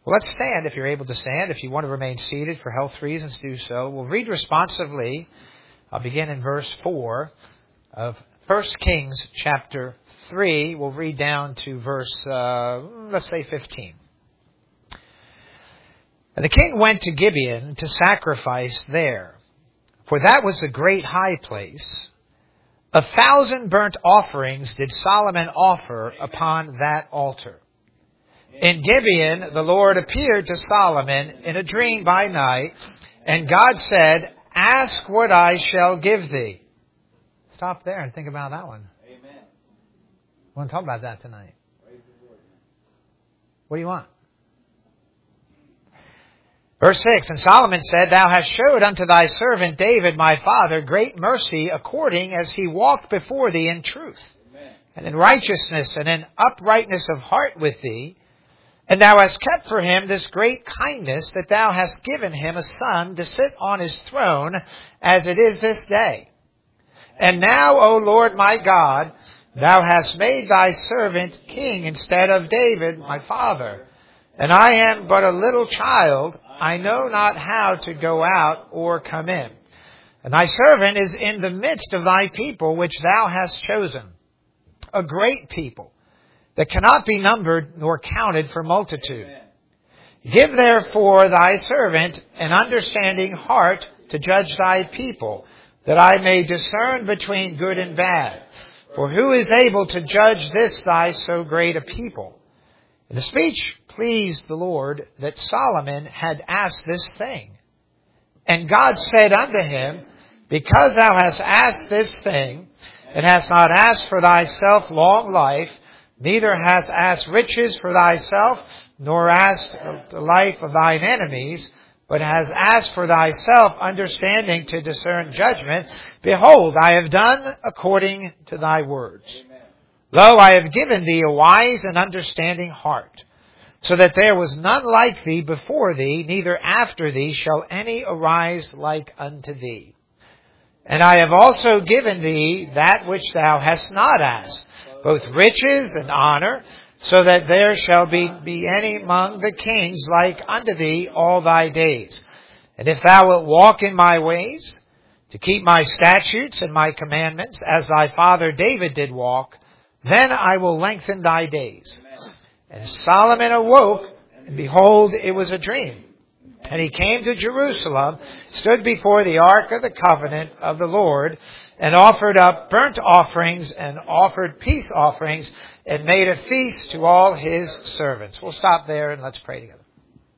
Well, let's stand if you're able to stand. If you want to remain seated for health reasons, do so. We'll read responsively. I'll begin in verse 4 of 1 Kings chapter 3. We'll read down to verse, let's say 15. And the king went to Gibeon to sacrifice there, for that was the great high place. 1,000 burnt offerings did Solomon offer upon that altar. In Gibeon, the Lord appeared to Solomon in a dream by night, and God said, "Ask what I shall give thee." Stop there and think about that one. Amen. I want to talk about that tonight. What do you want? Verse 6, And Solomon said, Thou hast showed unto thy servant David my father great mercy, according as he walked before thee in truth, and in righteousness, and in uprightness of heart with thee. And thou hast kept for him this great kindness, that thou hast given him a son to sit on his throne, as it is this day. And now, O Lord my God, thou hast made thy servant king instead of David my father. And I am but a little child, I know not how to go out or come in. And thy servant is in the midst of thy people, which thou hast chosen, a great people, that cannot be numbered nor counted for multitude. Give therefore thy servant an understanding heart to judge thy people, that I may discern between good and bad. For who is able to judge this thy so great a people? And the speech pleased the Lord that Solomon had asked this thing. And God said unto him, Because thou hast asked this thing, and hast not asked for thyself long life, neither hast asked riches for thyself, nor asked the life of thine enemies, but hast asked for thyself understanding to discern judgment, behold, I have done according to thy words. Amen. Lo, I have given thee a wise and understanding heart, so that there was none like thee before thee, neither after thee shall any arise like unto thee. And I have also given thee that which thou hast not asked, both riches and honor, so that there shall be any among the kings like unto thee all thy days. And if thou wilt walk in my ways, to keep my statutes and my commandments, as thy father David did walk, then I will lengthen thy days. And Solomon awoke, and behold, it was a dream. And he came to Jerusalem, stood before the ark of the covenant of the Lord, and offered up burnt offerings and offered peace offerings, and made a feast to all his servants. We'll stop there and let's pray together.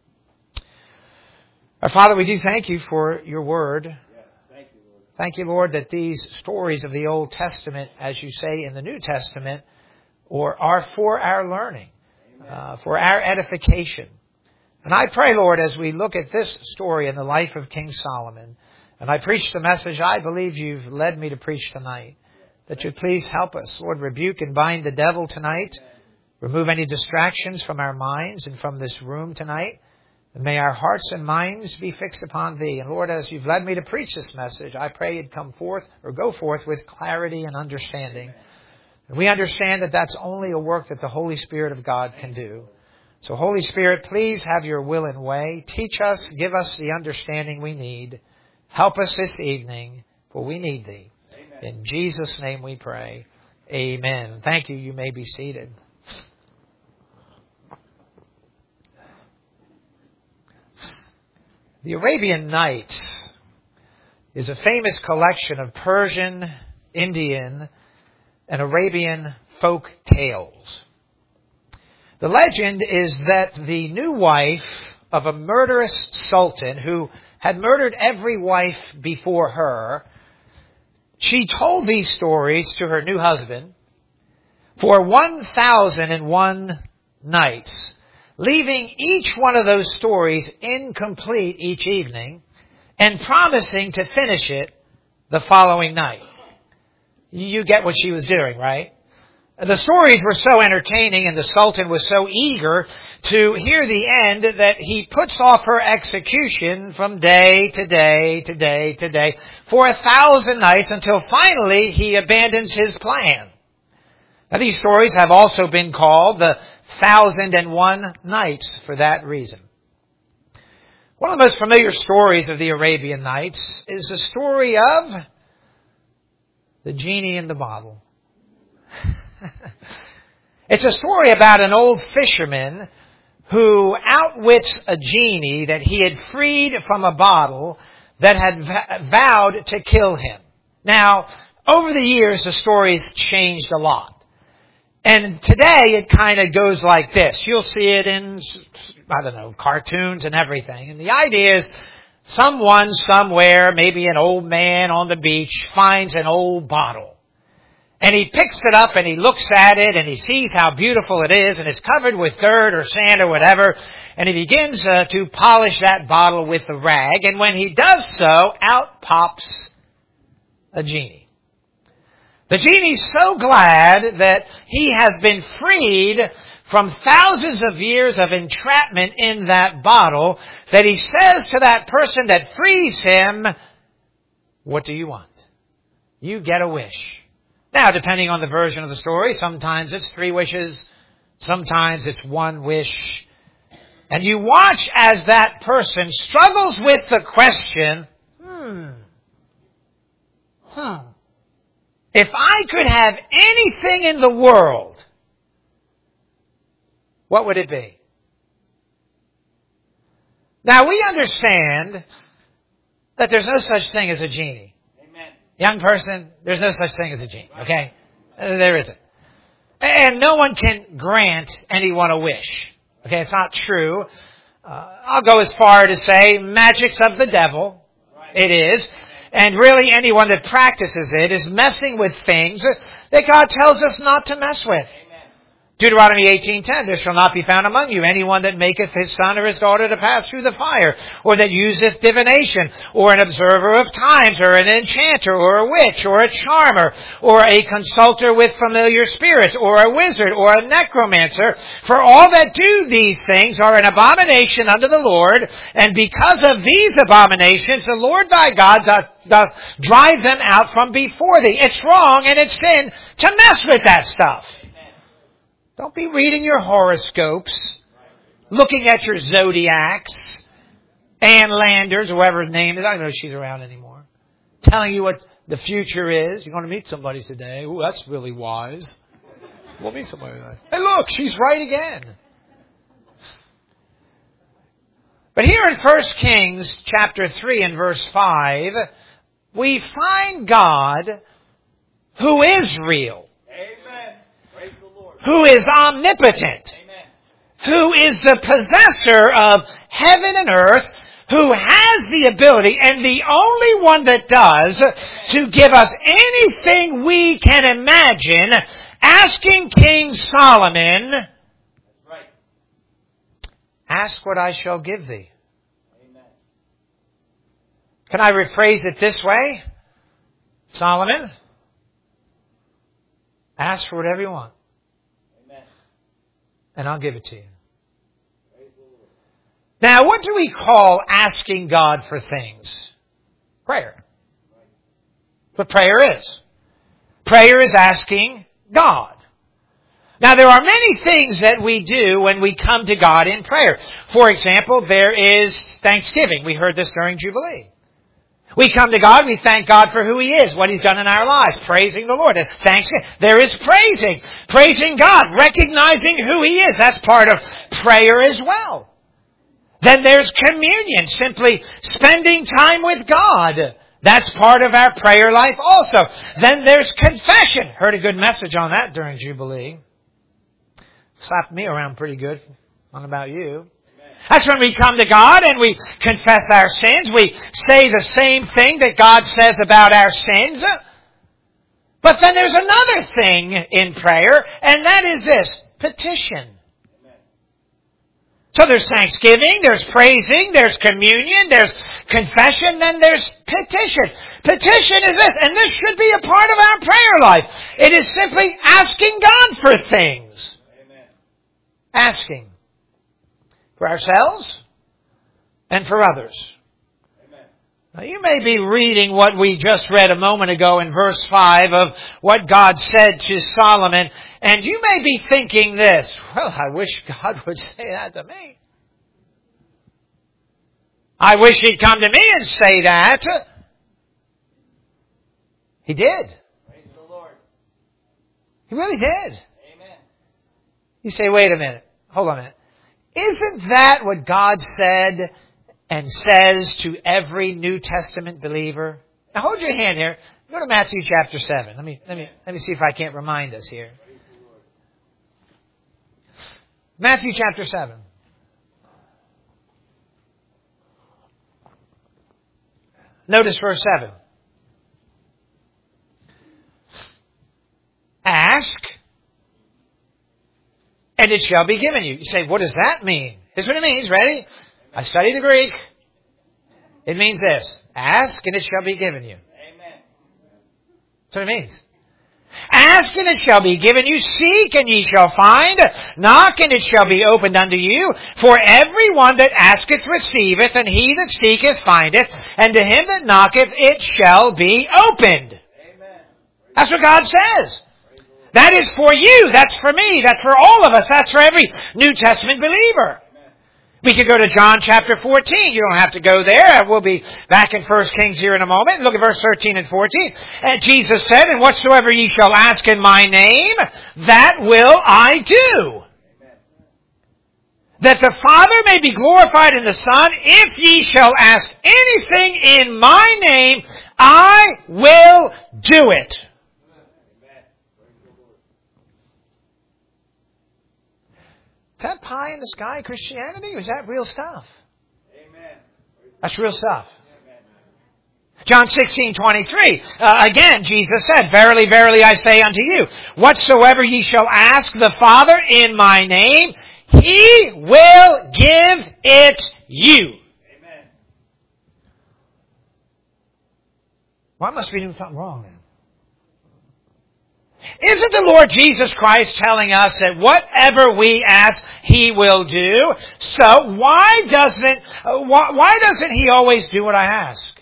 Our Father, we do thank you for your word. Yes, thank you, Lord. Thank you, Lord, that these stories of the Old Testament, as you say in the New Testament, are for our learning, for our edification. And I pray, Lord, as we look at this story in the life of King Solomon, and I preach the message I believe you've led me to preach tonight, that you'd please help us. Lord, rebuke and bind the devil tonight. Remove any distractions from our minds and from this room tonight. And may our hearts and minds be fixed upon thee. And Lord, as you've led me to preach this message, I pray you'd come forth or go forth with clarity and understanding. And we understand that that's only a work that the Holy Spirit of God can do. So Holy Spirit, please have your will and way. Teach us, give us the understanding we need. Help us this evening, for we need thee. Amen. In Jesus' name we pray. Amen. Thank you. You may be seated. The Arabian Nights is a famous collection of Persian, Indian, and Arabian folk tales. The legend is that the new wife of a murderous sultan who had murdered every wife before her, she told these stories to her new husband for 1,001 nights, leaving each one of those stories incomplete each evening and promising to finish it the following night. You get what she was doing, right? The stories were so entertaining and the Sultan was so eager to hear the end that he puts off her execution from day to day to day to day for 1,000 nights until finally he abandons his plan. Now these stories have also been called the 1,001 nights for that reason. One of the most familiar stories of the Arabian Nights is the story of the genie in the bottle. It's a story about an old fisherman who outwits a genie that he had freed from a bottle that had vowed to kill him. Now, over the years, the story's changed a lot. And today, it kind of goes like this. You'll see it in, cartoons and everything. And the idea is someone somewhere, maybe an old man on the beach, finds an old bottle. And he picks it up and he looks at it and he sees how beautiful it is and it's covered with dirt or sand or whatever. And he begins to polish that bottle with a rag. And when he does so, out pops a genie. The genie's so glad that he has been freed from thousands of years of entrapment in that bottle that he says to that person that frees him, "What do you want? You get a wish." Now, depending on the version of the story, sometimes it's 3 wishes, sometimes it's 1 wish. And you watch as that person struggles with the question, if I could have anything in the world, what would it be? Now, we understand that there's no such thing as a genie. Young person, there's no such thing as a genie, okay? There isn't. And no one can grant anyone a wish. Okay, it's not true. I'll go as far to say magic's of the devil. It is. And really anyone that practices it is messing with things that God tells us not to mess with. Deuteronomy 18:10, there shall not be found among you anyone that maketh his son or his daughter to pass through the fire, or that useth divination, or an observer of times, or an enchanter, or a witch, or a charmer, or a consulter with familiar spirits, or a wizard, or a necromancer. For all that do these things are an abomination unto the Lord, and because of these abominations, the Lord thy God doth drive them out from before thee. It's wrong and it's sin to mess with that stuff. Don't be reading your horoscopes, looking at your zodiacs, Ann Landers, whoever her name is. I don't know if she's around anymore. Telling you what the future is. You're going to meet somebody today. Ooh, that's really wise. We'll meet somebody today. Hey, look, she's right again. But here in 1 Kings chapter 3 and verse 5, we find God who is real. Who is omnipotent, who is the possessor of heaven and earth, who has the ability, and the only one that does, to give us anything we can imagine, asking King Solomon, ask what I shall give thee. Can I rephrase it this way? Solomon, ask for whatever you want. And I'll give it to you. Now, what do we call asking God for things? Prayer. What prayer is. Prayer is asking God. Now, there are many things that we do when we come to God in prayer. For example, there is thanksgiving. We heard this during Jubilee. We come to God, we thank God for who He is, what He's done in our lives, praising the Lord. Thanksgiving. There is praising God, recognizing who He is. That's part of prayer as well. Then there's communion, simply spending time with God. That's part of our prayer life also. Then there's confession. Heard a good message on that during Jubilee. Slapped me around pretty good. Not about you. That's when we come to God and we confess our sins. We say the same thing that God says about our sins. But then there's another thing in prayer, and that is this, petition. So there's thanksgiving, there's praising, there's communion, there's confession, then there's petition. Petition is this, and this should be a part of our prayer life. It is simply asking God for things. Asking. For ourselves and for others. Amen. Now you may be reading what we just read a moment ago in verse 5 of what God said to Solomon, And you may be thinking this, well, I wish God would say that to me. I wish He'd come to me and say that. He did. Praise the Lord. He really did. Amen. You say, wait a minute. Hold on a minute. Isn't that what God said and says to every New Testament believer? Now hold your hand here. Go to Matthew chapter 7. Let me see if I can't remind us here. Matthew chapter 7. Notice verse 7. Ask, and it shall be given you. You say, what does that mean? Here's what it means. Ready? I studied the Greek. It means this. Ask, and it shall be given you. Amen. That's what it means. Ask, and it shall be given you. Seek, and ye shall find. Knock, and it shall be opened unto you. For every one that asketh receiveth, and he that seeketh findeth, and to him that knocketh it shall be opened. Amen. That's what God says. That is for you. That's for me. That's for all of us. That's for every New Testament believer. We could go to John chapter 14. You don't have to go there. We'll be back in 1 Kings here in a moment. Look at verse 13 and 14. And Jesus said, and whatsoever ye shall ask in my name, that will I do. That the Father may be glorified in the Son. If ye shall ask anything in my name, I will do it. Is that pie in the sky Christianity, or is that real stuff? Amen. That's real stuff. John 16:23. Again, Jesus said, verily, verily, I say unto you, whatsoever ye shall ask the Father in my name, He will give it you. Amen. Well, I must be doing something wrong then. Isn't the Lord Jesus Christ telling us that whatever we ask, He will do? So why doesn't He always do what I ask?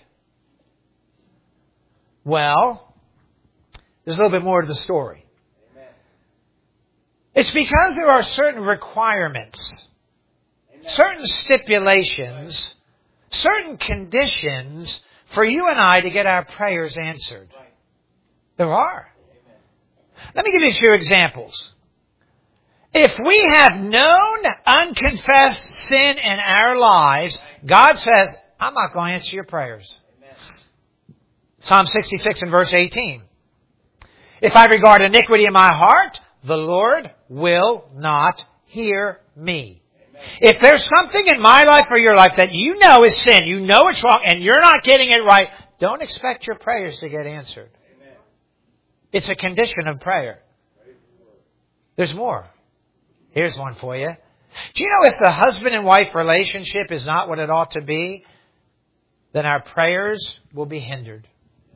Well, there's a little bit more to the story. Amen. It's because there are certain requirements, Amen. certain stipulations, certain conditions for you and I to get our prayers answered. Right. There are. Let me give you a few examples. If we have known unconfessed sin in our lives, God says, I'm not going to answer your prayers. Amen. Psalm 66 and verse 18. If I regard iniquity in my heart, the Lord will not hear me. Amen. If there's something in my life or your life that you know is sin, you know it's wrong, and you're not getting it right, don't expect your prayers to get answered. It's a condition of prayer. There's more. Here's one for you. Do you know if the husband and wife relationship is not what it ought to be, then our prayers will be hindered?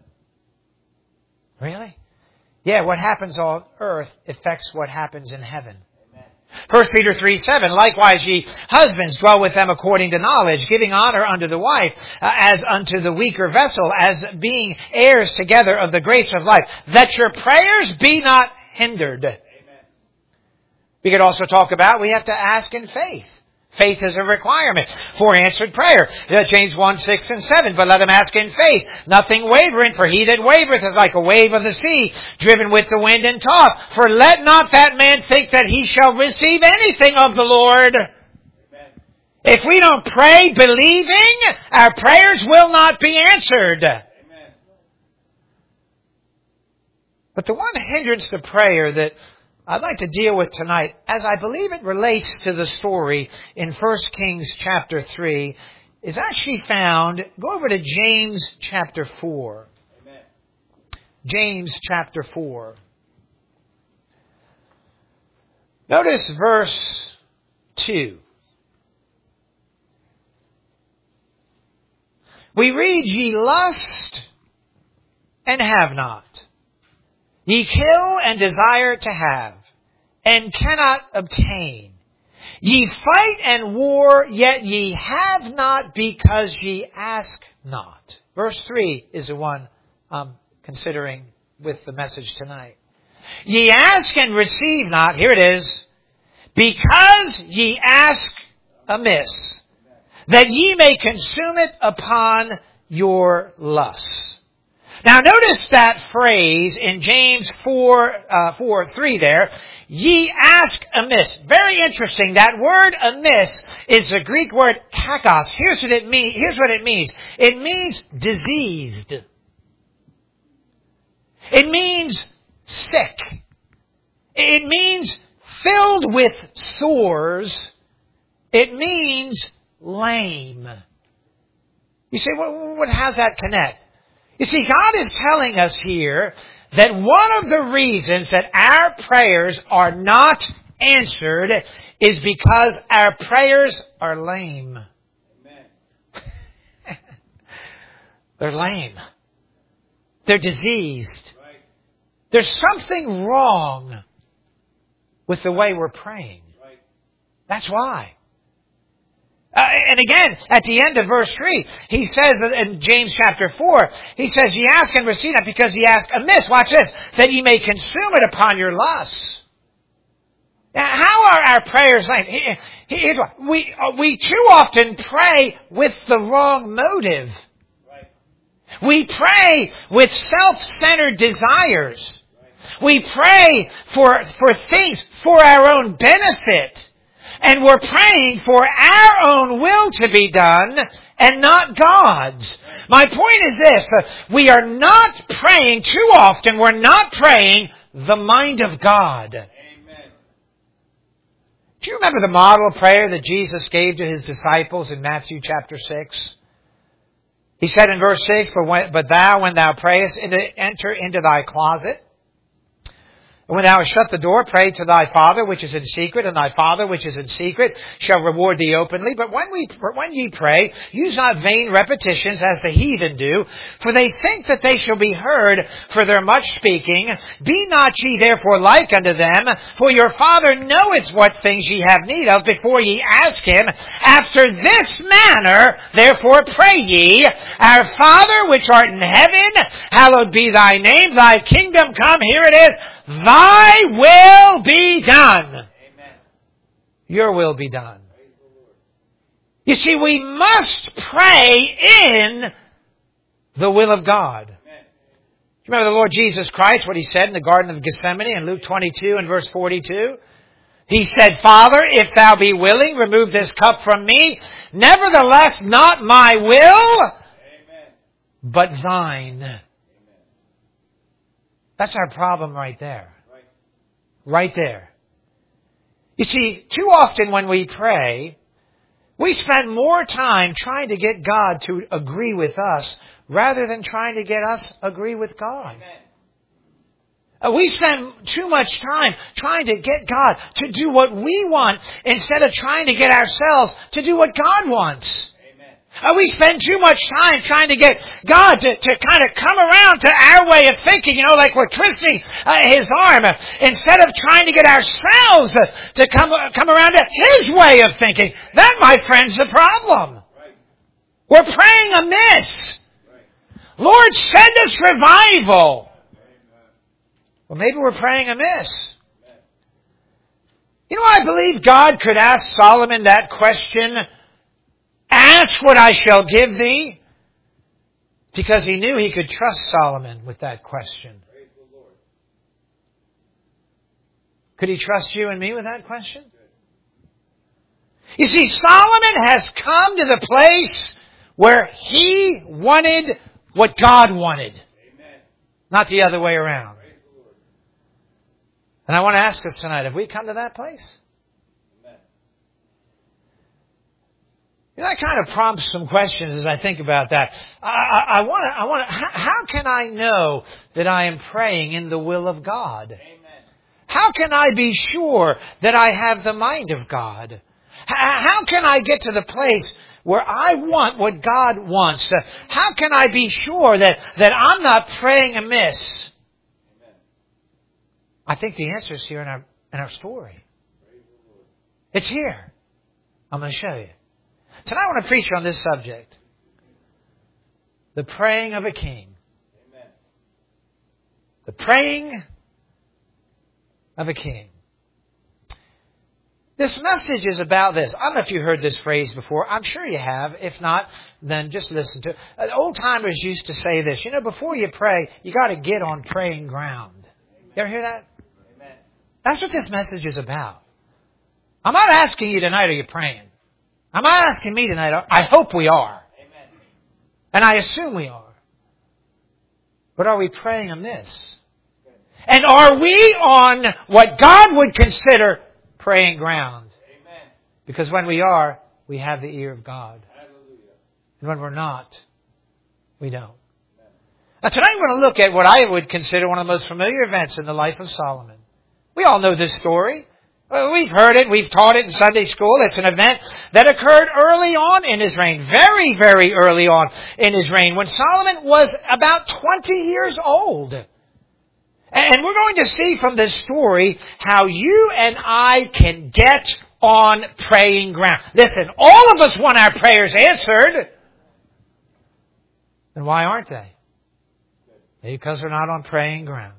Really? Yeah, what happens on earth affects what happens in heaven. 1 Peter 3:7, likewise ye husbands dwell with them according to knowledge, giving honor unto the wife as unto the weaker vessel, as being heirs together of the grace of life, that your prayers be not hindered. Amen. We could also talk about we have to ask in faith. Faith is a requirement for answered prayer. James 1:6 and 7. But let him ask in faith, nothing wavering, for he that wavereth is like a wave of the sea, driven with the wind and tossed. For let not that man think that he shall receive anything of the Lord. Amen. If we don't pray believing, our prayers will not be answered. Amen. But the one hindrance to prayer that I'd like to deal with tonight, as I believe it relates to the story in 1 Kings chapter 3, is actually found, go over to James chapter 4. Amen. James chapter 4. Notice verse 2. We read, ye lust and have not. Ye kill and desire to have, and cannot obtain. Ye fight and war, yet ye have not because ye ask not. Verse 3 is the one I'm considering with the message tonight. Ye ask and receive not, here it is, because ye ask amiss, that ye may consume it upon your lusts. Now notice that phrase in James 4:3 there, ye ask amiss. Very interesting. That word amiss is the Greek word kakos. Here's what it means. It means diseased. It means sick. It means filled with sores. It means lame. You say, well, how's that connect? You see, God is telling us here that one of the reasons that our prayers are not answered is because our prayers are lame. Amen. They're lame. They're diseased. Right. There's something wrong with the way we're praying. Right. That's why. And again, at the end of verse 3, he says in James chapter 4, he says, ye ask and receive not because ye ask amiss. Watch this. That ye may consume it upon your lusts. Now, how are our prayers lame? We too often pray with the wrong motive. Right. We pray with self-centered desires. Right. We pray for things for our own benefit. And we're praying for our own will to be done and not God's. My point is this. We are not praying too often. We're not praying the mind of God. Amen. Do you remember the model prayer that Jesus gave to His disciples in Matthew chapter 6? He said in verse 6, But thou, when thou prayest, enter into thy closet. And when thou hast shut the door, pray to thy Father which is in secret, and thy Father which is in secret shall reward thee openly. But when ye pray, use not vain repetitions as the heathen do, for they think that they shall be heard for their much speaking. Be not ye therefore like unto them, for your Father knoweth what things ye have need of before ye ask Him. After this manner, therefore pray ye, Our Father which art in heaven, hallowed be thy name, thy kingdom come. Here it is. Thy will be done. Amen. Your will be done. You see, we must pray in the will of God. Amen. You remember the Lord Jesus Christ, what He said in the Garden of Gethsemane in Luke 22 and verse 42? He said, Father, if thou be willing, remove this cup from me. Nevertheless, not my will, Amen. But thine. That's our problem right there. Right there. You see, too often when we pray, we spend more time trying to get God to agree with us rather than trying to get us agree with God. Amen. We spend too much time trying to get God to do what we want instead of trying to get ourselves to do what God wants. We spend too much time trying to get God to kind of come around to our way of thinking, like we're twisting His arm, instead of trying to get ourselves to come around to His way of thinking. That, my friends, is the problem. Right. We're praying amiss. Right. Lord, send us revival. Amen. Well, maybe we're praying amiss. Amen. I believe God could ask Solomon that question, ask what I shall give thee, because He knew He could trust Solomon with that question. Praise the Lord. Could He trust you and me with that question? You see, Solomon has come to the place where he wanted what God wanted. Amen. Not the other way around. Praise the Lord. And I want to ask us tonight, have we come to that place? That kind of prompts some questions as I think about that. I want to. How can I know that I am praying in the will of God? Amen. How can I be sure that I have the mind of God? How can I get to the place where I want what God wants? How can I be sure that I'm not praying amiss? Amen. I think the answer is here in our story. It's here. I'm going to show you. Tonight I want to preach on this subject. The praying of a king. Amen. The praying of a king. This message is about this. I don't know if you heard this phrase before. I'm sure you have. If not, then just listen to it. Old timers used to say this. You know, before you pray, you got to get on praying ground. You ever hear that? Amen. That's what this message is about. I'm not asking you tonight, are you praying? I'm not asking me tonight. I hope we are. Amen. And I assume we are. But are we praying amiss? And are we on what God would consider praying ground? Amen. Because when we are, we have the ear of God. Hallelujah. And when we're not, we don't. Now tonight we're going to look at what I would consider one of the most familiar events in the life of Solomon. We all know this story. We've heard it. We've taught it in Sunday school. It's an event that occurred early on in his reign. Very, very early on in his reign. When Solomon was about 20 years old. And we're going to see from this story how you and I can get on praying ground. Listen, all of us want our prayers answered. And why aren't they? Because they're not on praying ground.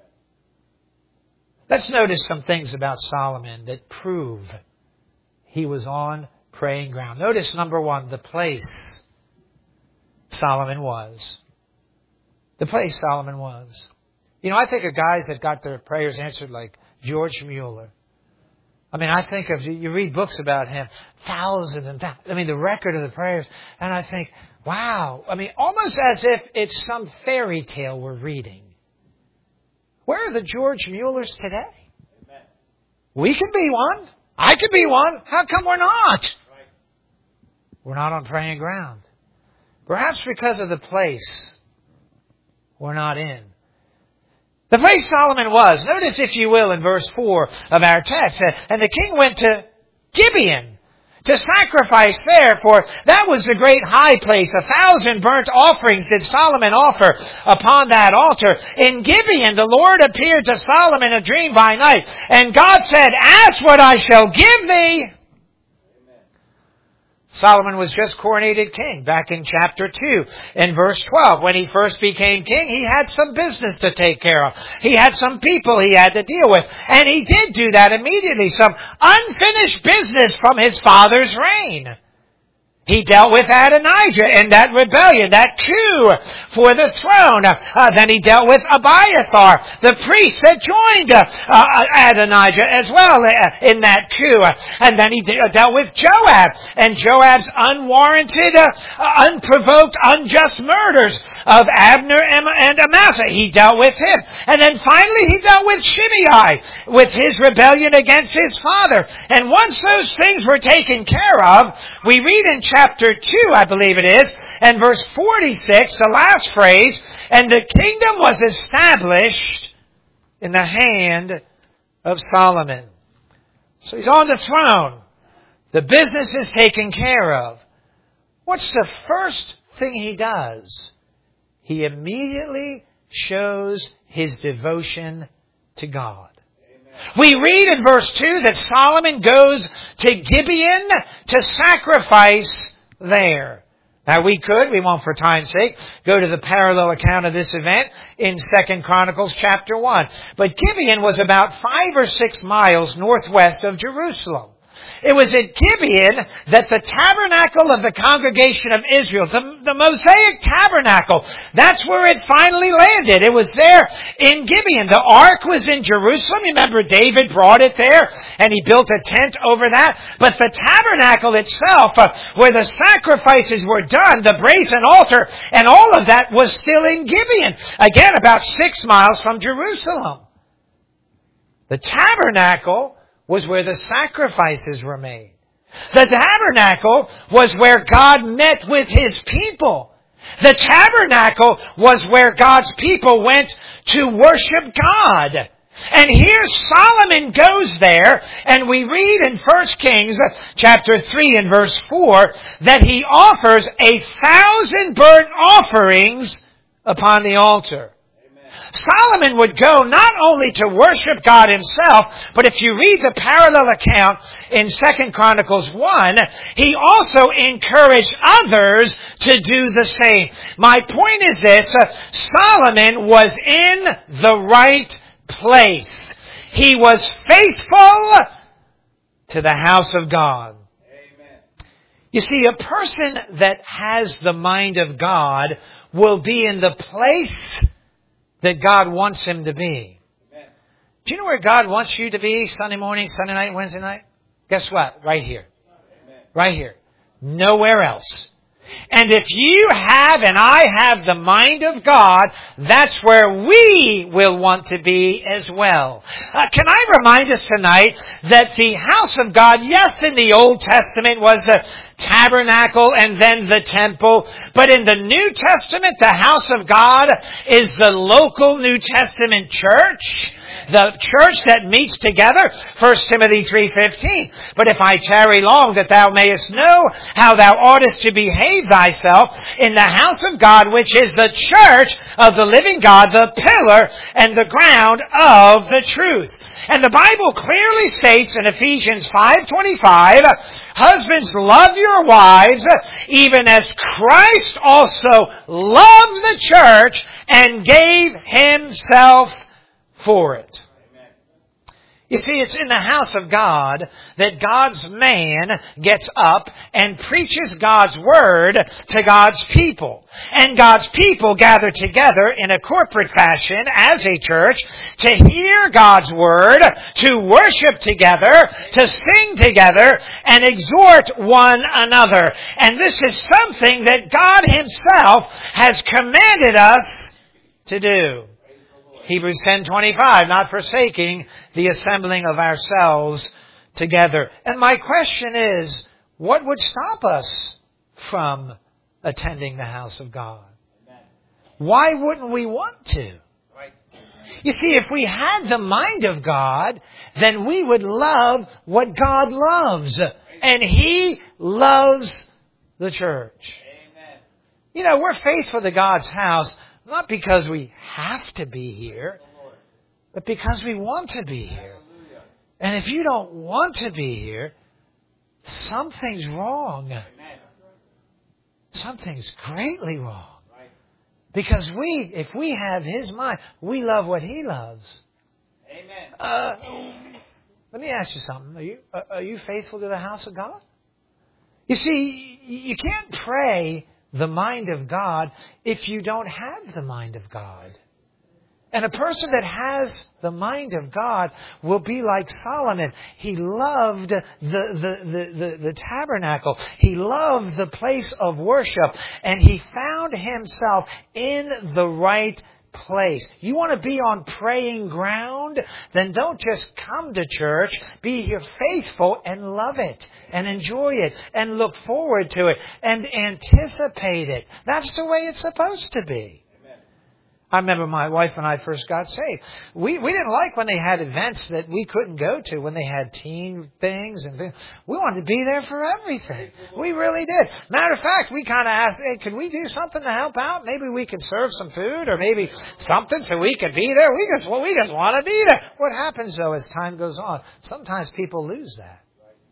Let's notice some things about Solomon that prove he was on praying ground. Notice, number one, the place Solomon was. The place Solomon was. You know, I think of guys that got their prayers answered like George Mueller. I mean, I think of, you read books about him, thousands and thousands. I mean, the record of the prayers. And I think, wow. I mean, almost as if it's some fairy tale we're reading. Where are the George Muellers today? Amen. We could be one. I could be one. How come we're not? Right. We're not on praying ground. Perhaps because of the place we're not in. The place Solomon was, notice if you will in verse 4 of our text, and the king went to Gibeon to sacrifice there, for that was the great high place. 1,000 burnt offerings did Solomon offer upon that altar. In Gibeon, the Lord appeared to Solomon in a dream by night, and God said, "Ask what I shall give thee." Solomon was just coronated king back in chapter 2 in verse 12. When he first became king, he had some business to take care of. He had some people he had to deal with. And he did do that immediately. Some unfinished business from his father's reign. He dealt with Adonijah and that rebellion, that coup for the throne. Then he dealt with Abiathar, the priest that joined Adonijah as well in that coup. And then he dealt with Joab and Joab's unwarranted, unprovoked, unjust murders of Abner and Amasa. He dealt with him. And then finally he dealt with Shimei with his rebellion against his father. And once those things were taken care of, we read in chapter 2, I believe it is, and verse 46, the last phrase, and the kingdom was established in the hand of Solomon. So he's on the throne. The business is taken care of. What's the first thing he does? He immediately shows his devotion to God. We read in verse 2 that Solomon goes to Gibeon to sacrifice there. Now we won't for time's sake, go to the parallel account of this event in 2 Chronicles chapter 1. But Gibeon was about 5 or 6 miles northwest of Jerusalem. It was at Gibeon that the tabernacle of the congregation of Israel, the Mosaic tabernacle, that's where it finally landed. It was there in Gibeon. The ark was in Jerusalem. Remember, David brought it there and he built a tent over that. But the tabernacle itself, where the sacrifices were done, the brazen altar and all of that was still in Gibeon. Again, about 6 miles from Jerusalem. The tabernacle was where the sacrifices were made. The tabernacle was where God met with His people. The tabernacle was where God's people went to worship God. And here Solomon goes there, and we read in 1 Kings chapter 3 and verse 4 that he offers 1,000 burnt offerings upon the altar. Solomon would go not only to worship God himself, but if you read the parallel account in 2 Chronicles 1, he also encouraged others to do the same. My point is this, Solomon was in the right place. he was faithful to the house of God. Amen. You see, a person that has the mind of God will be in the place that God wants him to be. Amen. Do you know where God wants you to be Sunday morning, Sunday night, Wednesday night? Guess what? Right here. Amen. Right here. Nowhere else. And if you have and I have the mind of God, that's where we will want to be as well. Can I remind us tonight that the house of God, yes, in the Old Testament was the tabernacle and then the temple, but in the New Testament, the house of God is the local New Testament church. The church that meets together, 1 Timothy 3:15. But if I tarry long, that thou mayest know how thou oughtest to behave thyself in the house of God, which is the church of the living God, the pillar and the ground of the truth. And the Bible clearly states in Ephesians 5:25, husbands, love your wives, even as Christ also loved the church and gave himself for it. Amen. You see, it's in the house of God that God's man gets up and preaches God's word to God's people. And God's people gather together in a corporate fashion as a church to hear God's word, to worship together, to sing together, and exhort one another. And this is something that God himself has commanded us to do. Hebrews 10:25, not forsaking the assembling of ourselves together. And my question is, what would stop us from attending the house of God? Amen. Why wouldn't we want to? Right. You see, if we had the mind of God, then we would love what God loves. And He loves the church. Amen. You know, we're faithful to God's house, not because we have to be here, but because we want to be here. Hallelujah. And if you don't want to be here, something's wrong. Amen. Something's greatly wrong. Right. Because if we have His mind, we love what He loves. Amen. Let me ask you something. Are you faithful to the house of God? You see, you can't pray the mind of God if you don't have the mind of God. And a person that has the mind of God will be like Solomon. He loved the tabernacle. He loved the place of worship. And he found himself in the right place. You want to be on praying ground? Then don't just come to church. Be here faithful and love it and enjoy it and look forward to it and anticipate it. That's the way it's supposed to be. I remember my wife and I first got saved. We didn't like when they had events that we couldn't go to, when they had teen things and things. We wanted to be there for everything. We really did. Matter of fact, we kind of asked, hey, could we do something to help out? Maybe we could serve some food or maybe something so we could be there. We just want to be there. What happens though as time goes on? Sometimes people lose that.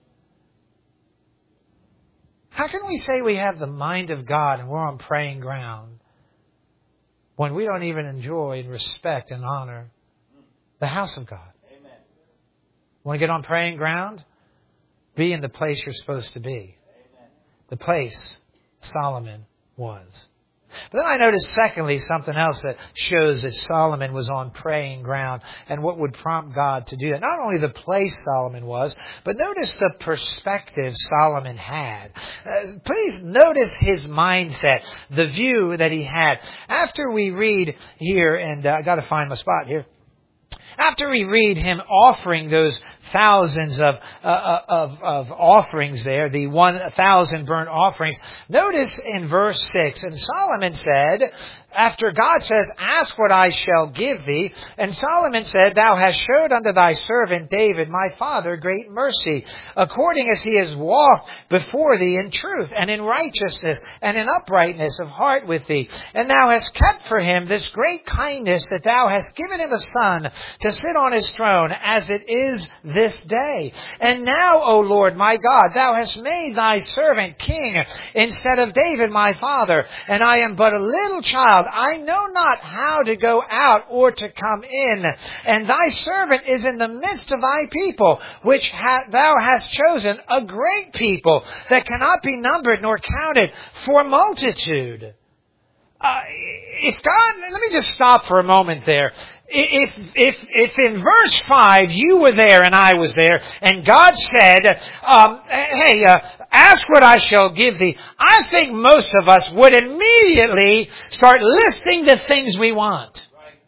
How can we say we have the mind of God and we're on praying ground when we don't even enjoy and respect and honor the house of God? Amen. Want to get on praying ground? Be in the place you're supposed to be. Amen. The place Solomon was. But then I noticed, secondly, something else that shows that Solomon was on praying ground and what would prompt God to do that. Not only the place Solomon was, but notice the perspective Solomon had. Please notice his mindset, the view that he had. After we read here, and I got to find my spot here. After we read him offering those thousands of offerings there, the 1,000 burnt offerings, notice in verse 6, and Solomon said, after God says, ask what I shall give thee, and Solomon said, thou hast showed unto thy servant David, my father, great mercy, according as he has walked before thee in truth, and in righteousness, and in uprightness of heart with thee. And thou hast kept for him this great kindness, that thou hast given him a son to sit on his throne, as it is this this day. And now, O Lord my God, thou hast made thy servant king instead of David my father, and I am but a little child. I know not how to go out or to come in. And thy servant is in the midst of thy people, which thou hast chosen, a great people that cannot be numbered nor counted for multitude. If God, let me just stop for a moment there. If in verse 5 you were there and I was there, and God said, hey, ask what I shall give thee, I think most of us would immediately start listing the things we want.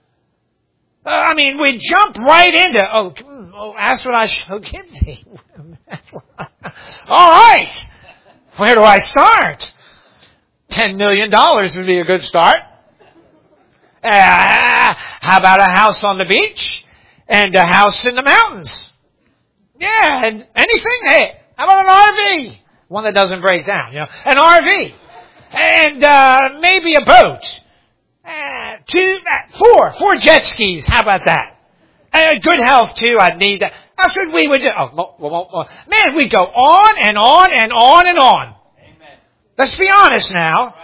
We'd jump right into, ask what I shall give thee. All right. Where do I start? $10 million would be a good start. How about a house on the beach and a house in the mountains? Yeah, and anything. Hey, how about an RV? One that doesn't break down, an RV. And maybe a boat. Four jet skis. How about that? Good health too. I'd need that. That's what we would do. Man, we go on and on and on and on. Let's be honest now.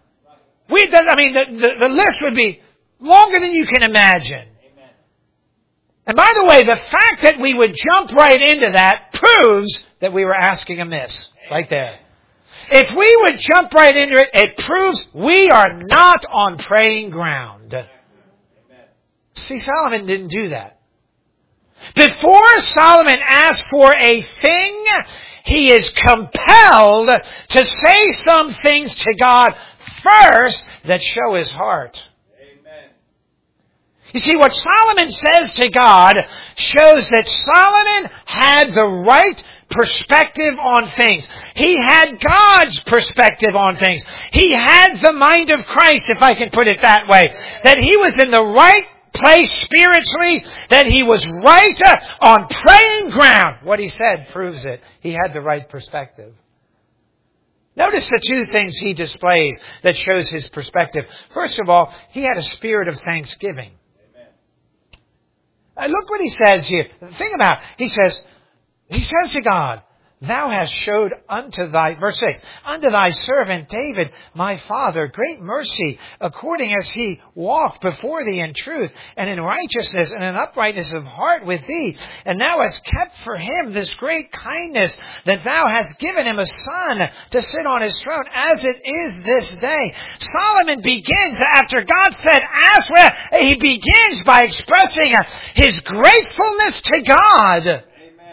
The list would be longer than you can imagine. And by the way, the fact that we would jump right into that proves that we were asking amiss. Right there. If we would jump right into it, it proves we are not on praying ground. See, Solomon didn't do that. Before Solomon asked for a thing, he is compelled to say some things to God first that show his heart. Amen. You see, what Solomon says to God shows that Solomon had the right perspective on things. He had God's perspective on things. He had the mind of Christ, if I can put it that way. That he was in the right place spiritually, that he was right on praying ground. What he said proves it. He had the right perspective. Notice the two things he displays that shows his perspective. First of all, he had a spirit of thanksgiving. Look what he says here. Think about it. He says to God, thou hast showed verse 6, unto thy servant David, my father, great mercy, according as he walked before thee in truth, and in righteousness, and in uprightness of heart with thee. And thou hast kept for him this great kindness, that thou hast given him a son to sit on his throne, as it is this day. Solomon begins, after God said, he begins by expressing his gratefulness to God.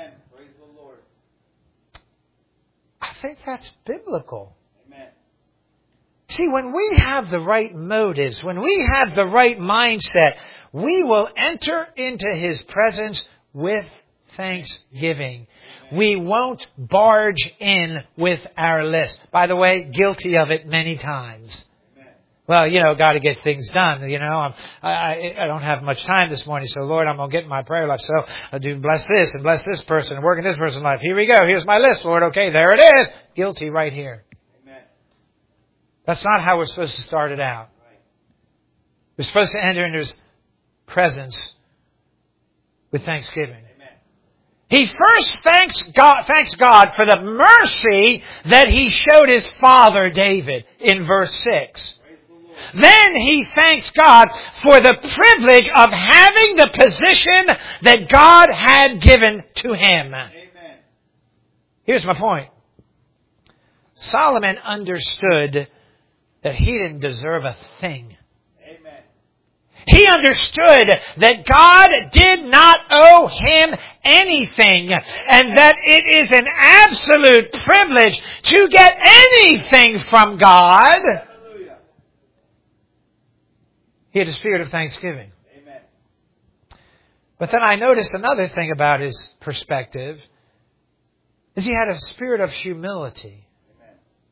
I think that's biblical. Amen. See, when we have the right motives, when we have the right mindset, we will enter into his presence with thanksgiving. We won't barge in with our list. By the way, guilty of it many times. Well, got to get things done. I don't have much time this morning, so Lord, I'm going to get in my prayer life. So I'll do bless this and bless this person and work in this person's life. Here we go. Here's my list, Lord. Okay, there it is. Guilty right here. Amen. That's not how we're supposed to start it out. We're supposed to enter into his presence with thanksgiving. Amen. He first thanks God for the mercy that he showed his father David in verse 6. Then he thanks God for the privilege of having the position that God had given to him. Amen. Here's my point. Solomon understood that he didn't deserve a thing. Amen. He understood that God did not owe him anything, and that it is an absolute privilege to get anything from God. He had a spirit of thanksgiving. Amen. But then I noticed another thing about his perspective is he had a spirit of humility. Amen.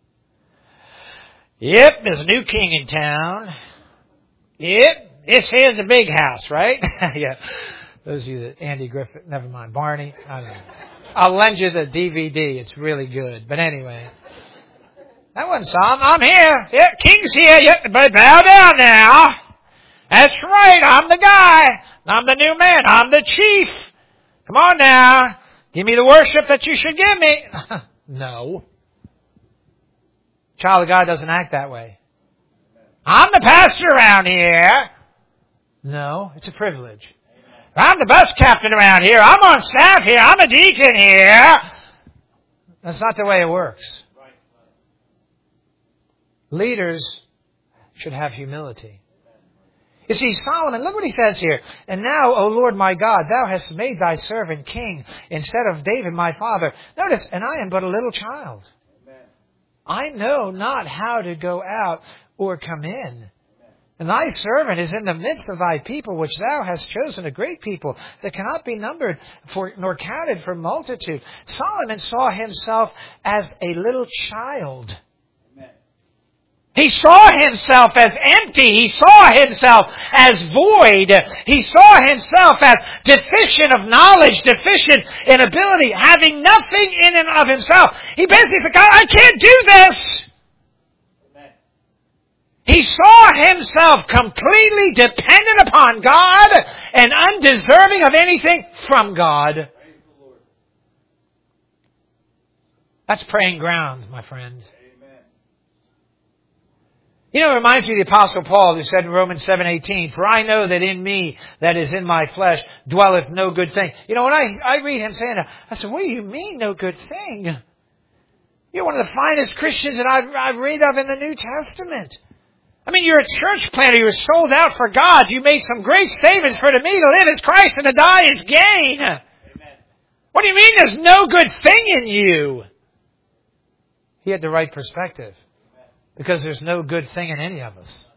Yep, there's a new king in town. Yep, this here's the big house, right? Yeah. Those of you that Andy Griffith, never mind, Barney. I don't know. I'll lend you the DVD. It's really good. But anyway, that wasn't Solomon. I'm here. Yeah, king's here. Yep, but bow down now. That's right, I'm the guy. I'm the new man. I'm the chief. Come on now. Give me the worship that you should give me. No. Child of God doesn't act that way. I'm the pastor around here. No, it's a privilege. I'm the bus captain around here. I'm on staff here. I'm a deacon here. That's not the way it works. Leaders should have humility. You see, Solomon, look what he says here. And now, O Lord my God, thou hast made thy servant king instead of David my father. Notice, and I am but a little child. I know not how to go out or come in. And thy servant is in the midst of thy people, which thou hast chosen, a great people that cannot be numbered nor counted for multitude. Solomon saw himself as a little child. He saw himself as empty. He saw himself as void. He saw himself as deficient of knowledge, deficient in ability, having nothing in and of himself. He basically said, God, I can't do this. He saw himself completely dependent upon God and undeserving of anything from God. That's praying ground, my friend. You know, it reminds me of the Apostle Paul who said in Romans 7:18, for I know that in me, that is in my flesh, dwelleth no good thing. You know, when I read him saying that, I said, what do you mean no good thing? You're one of the finest Christians that I read of in the New Testament. I mean, you're a church planter. You're sold out for God. You made some great statements for to me to live is Christ and to die is gain. Amen. What do you mean there's no good thing in you? He had the right perspective. Because there's no good thing in any of us.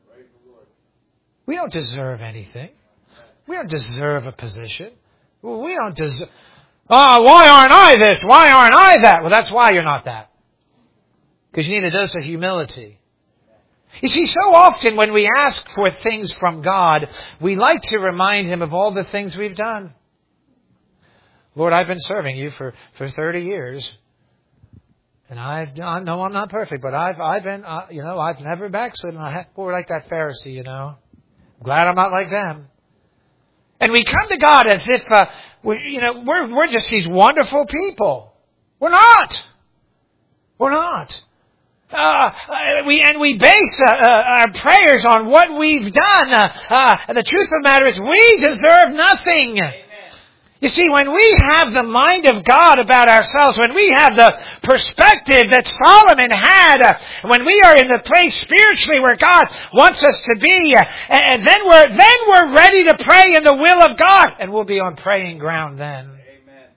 We don't deserve anything. We don't deserve a position. We don't deserve... why aren't I this? Why aren't I that? Well, that's why you're not that. Because you need a dose of humility. You see, so often when we ask for things from God, we like to remind Him of all the things we've done. Lord, I've been serving you for 30 years. And I know I'm not perfect, but I've been, I've never backslidden. We're like that Pharisee, I'm glad I'm not like them. And we come to God as if, we're just these wonderful people. We're not. We're not. We base our prayers on what we've done. The truth of the matter is we deserve nothing. You see, when we have the mind of God about ourselves, when we have the perspective that Solomon had, when we are in the place spiritually where God wants us to be, and then we're ready to pray in the will of God, and we'll be on praying ground then. Amen.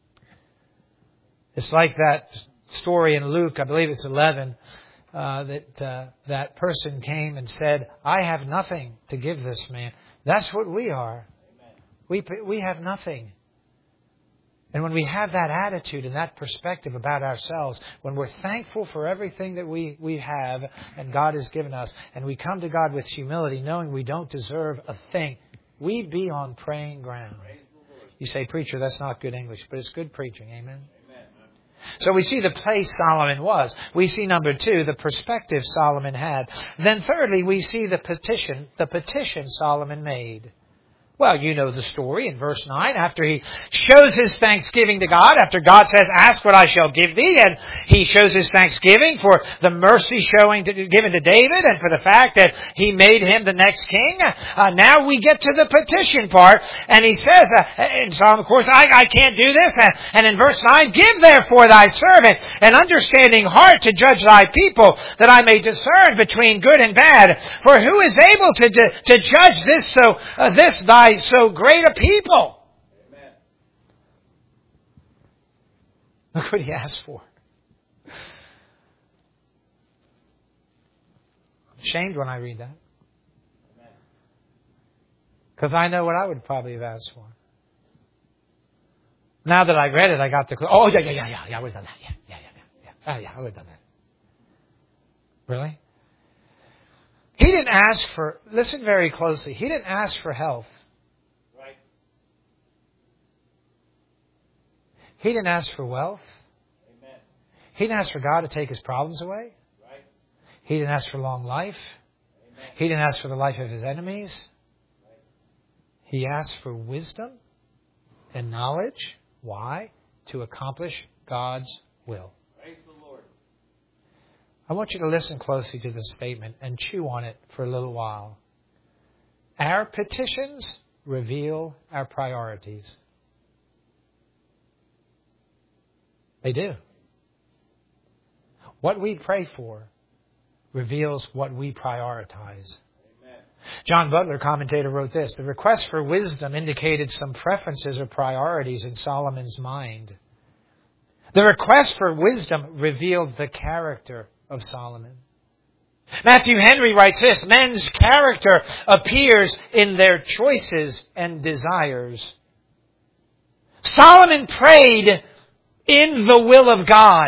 It's like that story in Luke, I believe it's 11, that person came and said, I have nothing to give this man. That's what we are. We have nothing. And when we have that attitude and that perspective about ourselves, when we're thankful for everything that we have and God has given us, and we come to God with humility, knowing we don't deserve a thing, we be on praying ground. You say, preacher, that's not good English, but it's good preaching. Amen? So we see the place Solomon was. We see, number 2, the perspective Solomon had. Then thirdly, we see the petition Solomon made. Well, you know the story in verse 9. After he shows his thanksgiving to God, after God says, ask what I shall give thee, and he shows his thanksgiving for the mercy given to David and for the fact that he made him the next king. Now we get to the petition part, and he says, in Psalm, of course, I can't do this. And in verse 9, give therefore thy servant an understanding heart to judge thy people, that I may discern between good and bad. For who is able to judge this thy so great a people? Amen. Look what he asked for. I'm ashamed when I read that. Because I know what I would probably have asked for. Now that I read it, I got the clue. Oh, yeah, I would have done that. Yeah, I would have done that. Really? He didn't ask for, listen very closely, he didn't ask for health. He didn't ask for wealth. Amen. He didn't ask for God to take his problems away. Right. He didn't ask for long life. Amen. He didn't ask for the life of his enemies. Right. He asked for wisdom and knowledge. Why? to accomplish God's will. Praise the Lord. I want you to listen closely to this statement and chew on it for a little while. Our petitions reveal our priorities. They do. What we pray for reveals what we prioritize. Amen. John Butler, commentator, wrote this: the request for wisdom indicated some preferences or priorities in Solomon's mind. The request for wisdom revealed the character of Solomon. Matthew Henry writes this: men's character appears in their choices and desires. Solomon prayed in the will of God.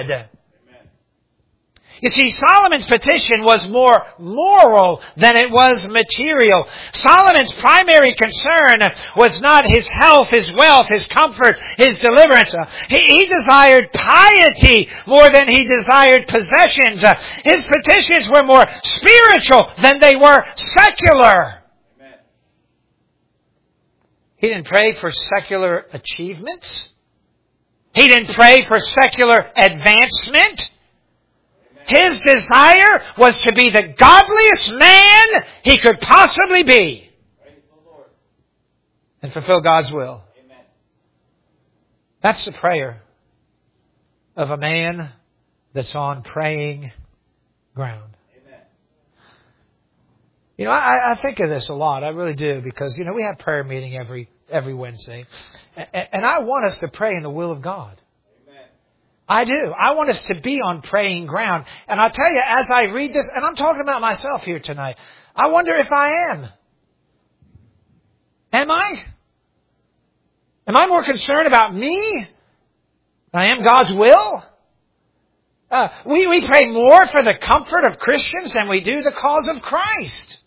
You see, Solomon's petition was more moral than it was material. Solomon's primary concern was not his health, his wealth, his comfort, his deliverance. He desired piety more than he desired possessions. His petitions were more spiritual than they were secular. Amen. He didn't pray for secular achievements. He didn't pray for secular advancement. His desire was to be the godliest man he could possibly be. Praise the Lord. And fulfill God's will. Amen. That's the prayer of a man that's on praying ground. Amen. You know, I think of this a lot. I really do, because, you know, we have prayer meeting every Wednesday. And I want us to pray in the will of God. I do. I want us to be on praying ground. And I'll tell you, as I read this, and I'm talking about myself here tonight, I wonder if I am. Am I? Am I more concerned about me than I am God's will? We pray more for the comfort of Christians than we do the cause of Christ.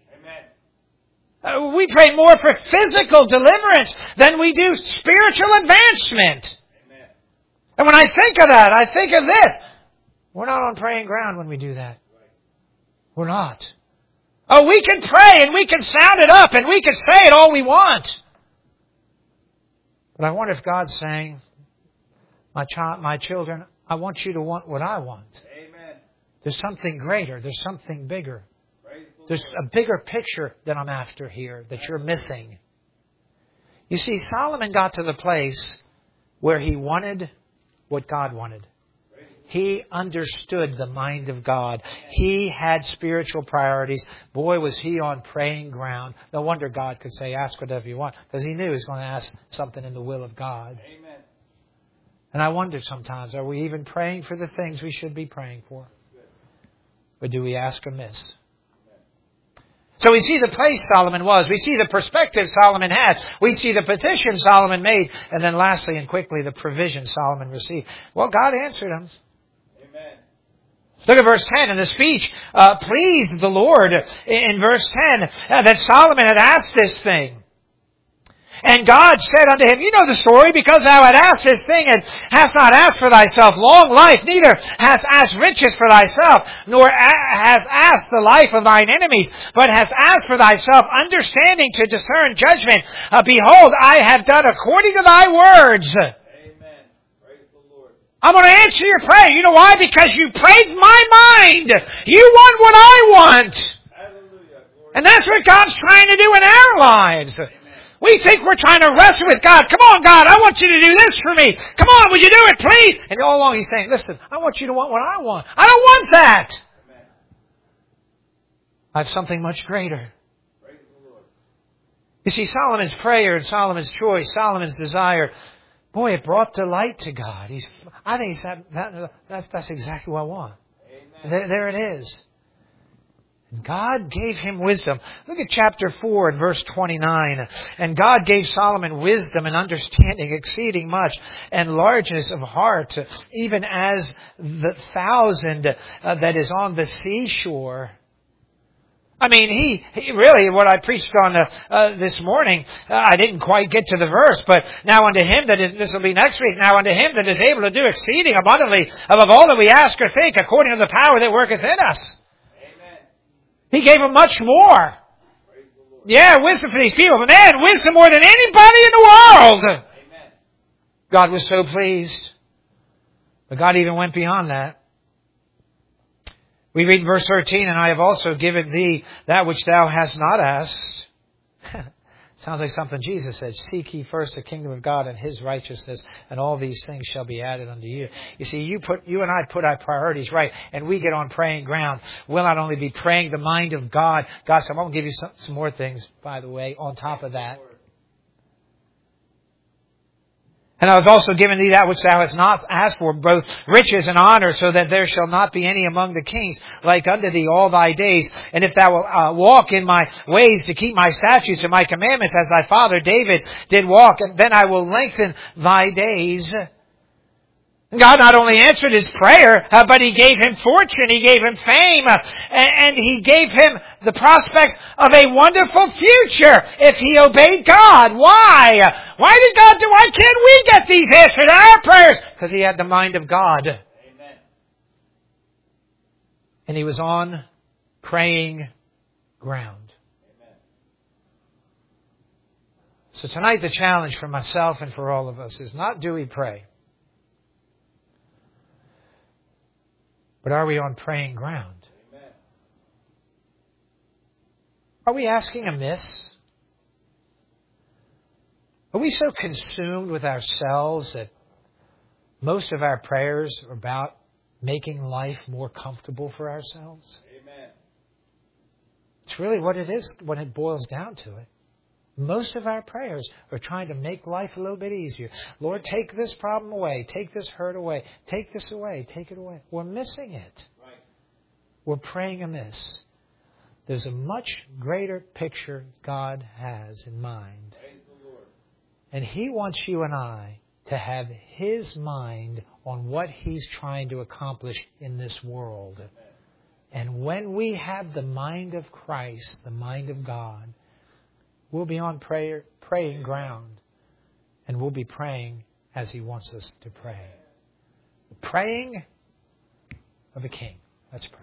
Amen. We pray more for physical deliverance than we do spiritual advancement. And when I think of that, I think of this. We're not on praying ground when we do that. We're not. Oh, we can pray and we can sound it up and we can say it all we want. But I wonder if God's saying, my children, I want you to want what I want. Amen. There's something greater. There's something bigger. Praise the There's Lord. a bigger picture that I'm after here that you're missing. You see, Solomon got to the place where he wanted what God wanted. He understood the mind of God. He had spiritual priorities. Boy, was he on praying ground. No wonder God could say, ask whatever you want, because he knew he was going to ask something in the will of God. Amen. And I wonder sometimes, are we even praying for the things we should be praying for? Or do we ask amiss? So we see the place Solomon was. We see the perspective Solomon had. We see the petition Solomon made. And then lastly and quickly, the provision Solomon received. Well, God answered him. Amen. Look at verse 10. And the speech pleased the Lord in verse 10 that Solomon had asked this thing. And God said unto him, you know the story, because thou hast asked this thing, and hast not asked for thyself long life, neither hast asked riches for thyself, nor hast asked the life of thine enemies, but hast asked for thyself understanding to discern judgment. Behold, I have done according to thy words. Amen. Praise the Lord. I'm going to answer your prayer. You know why? Because you prayed my mind. You want what I want. Hallelujah. Glory. And that's what God's trying to do in our lives. Amen. We think we're trying to wrestle with God. Come on, God, I want you to do this for me. Come on, would you do it, please? And all along he's saying, listen, I want you to want what I want. I don't want that. Amen. I have something much greater. Praise the Lord. You see, Solomon's prayer and Solomon's choice, Solomon's desire, boy, it brought delight to God. I think he said, that's exactly what I want. Amen. There it is. God gave him wisdom. Look at chapter 4 and verse 29. And God gave Solomon wisdom and understanding exceeding much, and largeness of heart, even as the 1,000 that is on the seashore. I mean, he really, what I preached on this morning, I didn't quite get to the verse, but now unto him that is, this will be next week, now unto him that is able to do exceeding abundantly above all that we ask or think, according to the power that worketh in us. He gave them much more. Yeah, wisdom for these people. But man, wisdom more than anybody in the world. Amen. God was so pleased. But God even went beyond that. We read in verse 13, and I have also given thee that which thou hast not asked. Sounds like something Jesus said. Seek ye first the kingdom of God and His righteousness, and all these things shall be added unto you. You see, you and I put our priorities right, and we get on praying ground. We'll not only be praying the mind of God. God said, I'm going to give you some more things, by the way, on top of that. And I was also given thee that which thou hast not asked for, both riches and honor, so that there shall not be any among the kings like unto thee all thy days. And if thou wilt walk in my ways to keep my statutes and my commandments, as thy father David did walk, and then I will lengthen thy days. God not only answered his prayer, but He gave him fortune, He gave him fame, and He gave him the prospects of a wonderful future if he obeyed God. Why? Why can't we get these answers to our prayers? Because he had the mind of God. Amen. And he was on praying ground. Amen. So tonight the challenge for myself and for all of us is not do we pray, but are we on praying ground? Amen. Are we asking amiss? Are we so consumed with ourselves that most of our prayers are about making life more comfortable for ourselves? Amen. It's really what it is when it boils down to it. Most of our prayers are trying to make life a little bit easier. Lord, take this problem away. Take this hurt away. Take this away. Take it away. We're missing it. Right. We're praying amiss. There's a much greater picture God has in mind. Praise the Lord. And He wants you and I to have His mind on what He's trying to accomplish in this world. Amen. And when we have the mind of Christ, the mind of God, we'll be on praying ground. And we'll be praying as He wants us to pray. Praying of a king. Let's pray.